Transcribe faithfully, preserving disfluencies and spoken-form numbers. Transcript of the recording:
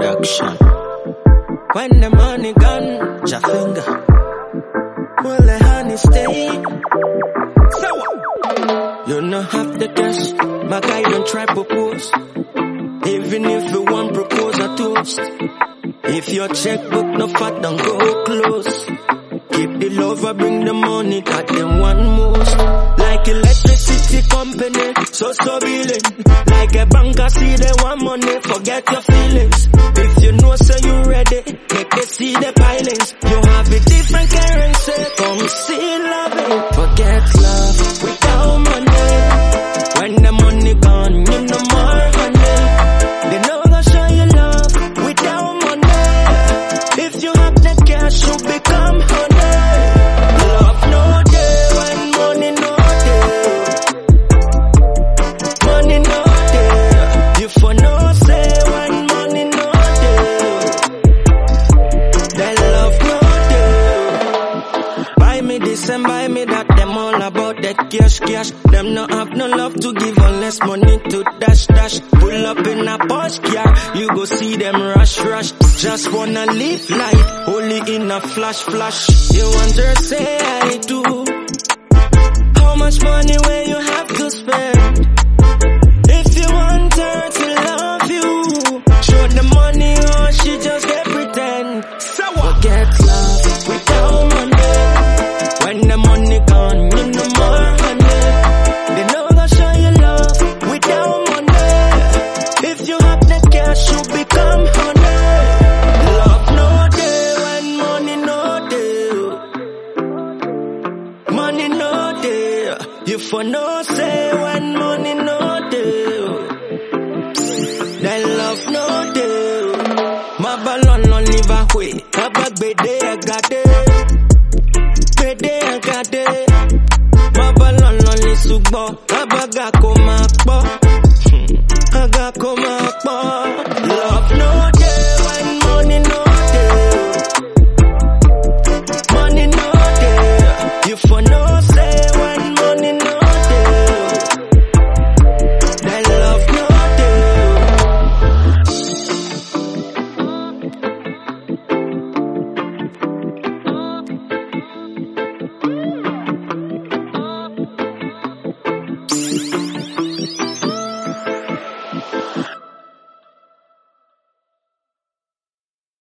production. When the money gone, Jafinga, will the honey stay? So you know have the cash, my guy don't try propose. Even if you want propose a toast. If your checkbook no fat, don't go close. Keep the lover, bring the money that them want most. Like electricity company, so so billing. Like a banker, see they want money, forget your feelings. If you know so you ready, make they see the pilings. You have a different currency, come see love. Forget love without money. When the money gone, you no more honey. They know gonna show you love without money. If you have the cash, you become honey. Love no day when money no day. Money no day. You for no say when money no day. That love no day. Buy me this and buy me that. Them all about that cash cash. Them no have no love to give unless money to dash dash. Pull up in a Porsche car, you go see them rush rush. Just wanna live life, only in a flash flash. You wonder say I do. How much money will you have to spend? If you want her to love you, show the money or she just get pretend. So forget love without money. When the money gone, you no more honey. They know gonna show you love without money. If you have the cash, you become honey. Love no day when money no day. Money no day. You for no say when money no day. That love no day. My ballon no live away. My bag bede I got it. Bede I got it. My ballon no li sugbo. My bag I come up. I got come